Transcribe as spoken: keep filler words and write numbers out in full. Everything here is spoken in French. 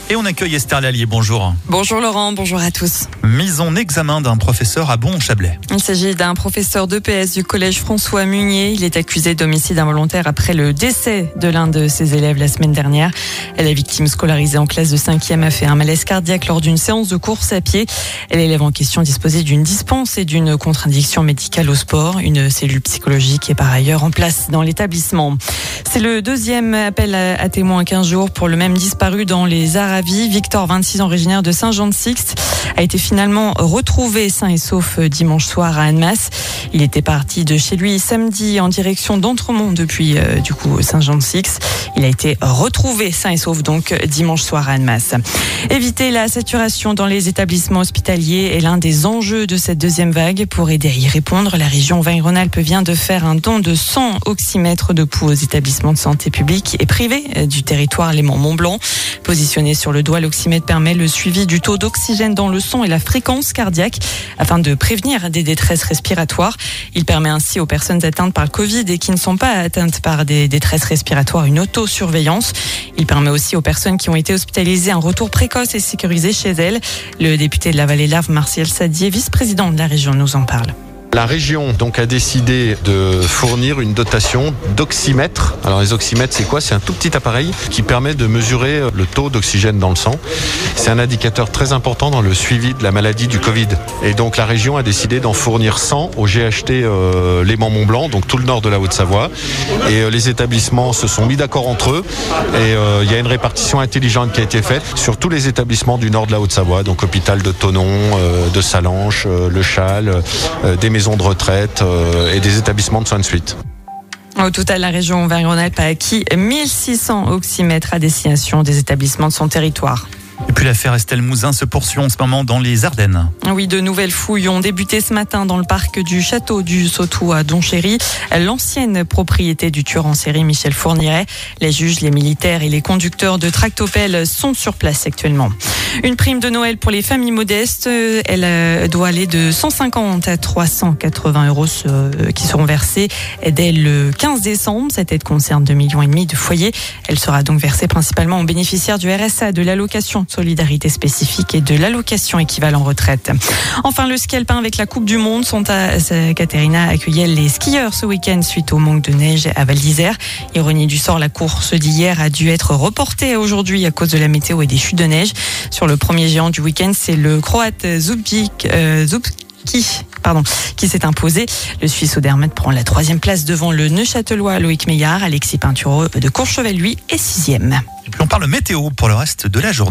Et on accueille Esther Lallier, bonjour. Bonjour Laurent, bonjour à tous. Mise en examen d'un professeur à Bon-Chablais. Il s'agit d'un professeur d'E P S du collège François Munier. Il est accusé d'homicide involontaire après le décès de l'un de ses élèves la semaine dernière. La victime scolarisée en classe de cinquième a fait un malaise cardiaque lors d'une séance de course à pied. L'élève en question disposait d'une dispense et d'une contre-indication médicale au sport. Une cellule psychologique est par ailleurs en place dans l'établissement. C'est le deuxième appel à témoins à quinze jours pour le même disparu dans les Aravis. Victor, vingt-six ans, originaire de Saint-Jean-de-Sixte, a été finalement retrouvé sain et sauf dimanche soir à Annemasse. Il était parti de chez lui samedi en direction d'Entremont depuis euh, du coup Saint-Jean-de-Sixte. Il a été retrouvé sain et sauf donc dimanche soir à Annemasse. Éviter la saturation dans les établissements hospitaliers est l'un des enjeux de cette deuxième vague. Pour aider à y répondre, la région Auvergne-Rhône-Alpes vient de faire un don de cent oxymètres de pouls aux établissements de santé publics et privés du territoire Léman-Mont-Blanc. Positionné sur le doigt, l'oxymètre permet le suivi du taux d'oxygène dans le sang et la fréquence cardiaque afin de prévenir des détresses respiratoires. Il permet ainsi aux personnes atteintes par le Covid et qui ne sont pas atteintes par des détresses respiratoires une autosurveillance. Il permet aussi aux personnes qui ont été hospitalisées un retour précoce et sécurisé chez elles. Le député de la Vallée-Larve, Martial Sadier, vice-président de la région, nous en parle. La région donc a décidé de fournir une dotation d'oxymètres. Alors les oxymètres, c'est quoi ? C'est un tout petit appareil qui permet de mesurer le taux d'oxygène dans le sang. C'est un indicateur très important dans le suivi de la maladie du Covid. Et donc la région a décidé d'en fournir cent au G H T euh, Léman-Mont-Blanc, donc tout le nord de la Haute-Savoie. Et euh, les établissements se sont mis d'accord entre eux. Et euh, il y a une répartition intelligente qui a été faite sur tous les établissements du nord de la Haute-Savoie, donc hôpital de Thonon, euh, de Sallanches, euh, Le Châle, euh, des maisons de retraite euh, et des établissements de soins de suite. Au total, la région Auvergne-Rhône-Alpes a acquis mille six cents oxymètres à destination des établissements de son territoire. Et puis l'affaire Estelle Mouzin se poursuit en ce moment dans les Ardennes. Oui, de nouvelles fouilles ont débuté ce matin dans le parc du château du Sautou à Donchéry, l'ancienne propriété du tueur en série Michel Fourniret. Les juges, les militaires et les conducteurs de tractopelles sont sur place actuellement. Une prime de Noël pour les familles modestes, elle doit aller de cent cinquante à trois cent quatre-vingts euros qui seront versés dès le quinze décembre. Cette aide concerne deux millions et demi de foyers. Elle sera donc versée principalement aux bénéficiaires du R S A, de l'allocation de solidarité spécifique et de l'allocation équivalent retraite. Enfin, le ski alpin avec la Coupe du Monde. Santa Caterina accueillait les skieurs ce week-end suite au manque de neige à Val d'Isère. Ironie du sort, la course d'hier a dû être reportée aujourd'hui à cause de la météo et des chutes de neige. Sur le premier géant du week-end, c'est le Croate Zubik, euh, Zubki. Pardon, qui s'est imposé. Le Suisse Odermatt prend la troisième place devant le Neuchâtelois Loïc Meillard. Alexis Pinturo de Courchevel, lui, est sixième. Et puis on parle météo pour le reste de la journée.